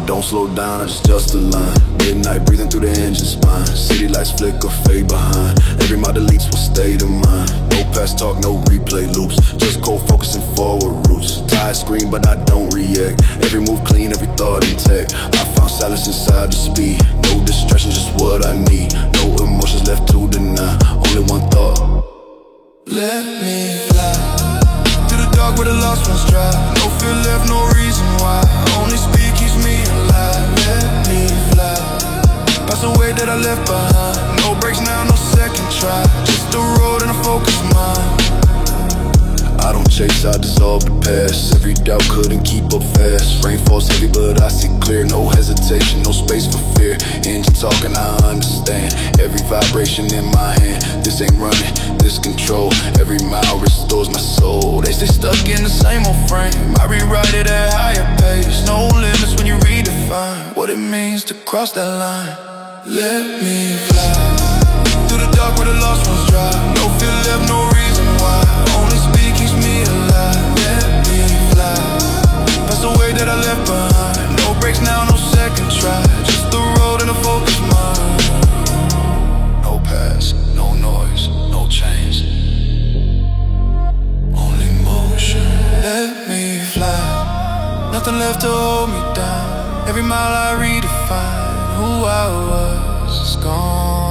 don't slow down, I just a line. Midnight breathing through the engine spine. City lights flicker, fade behind. Every mile deletes will stay to mine. No past talk, no replay loops. Just cold focusing forward roots. Tired scream, but I don't react. Every move clean, every thought intact. I found silence inside the speed. No distraction, just what I need. No emotions left to deny. Only one thought. Let me fly through the dark where the lost ones dry. No fear left, no reason why. Only speed keeps me alive. Let me fly past the way that I left behind. No breaks now, no second try. Just the road and a focused mind. I don't chase, I dissolve the past. Every doubt couldn't keep up fast. Rain falls heavy but I see clear. No hesitation, no space for fear. Engine talking, I understand. Every vibration in my hand. This ain't running, this control. Every mile restores my soul. They stay stuck in the same old frame. I rewrite it at higher pace. No limits when you redefine what it means to cross that line. Let me fly through the dark where the lost ones dry. No fear left, no reason why. Only speed keeps me alive. Let me fly past the way that I left behind. No breaks now, no second try. Just the road and a focused mind. No past, no noise, no change. Only motion. Let me fly. Nothing left to hold me down. Every mile I redefine who I was is gone.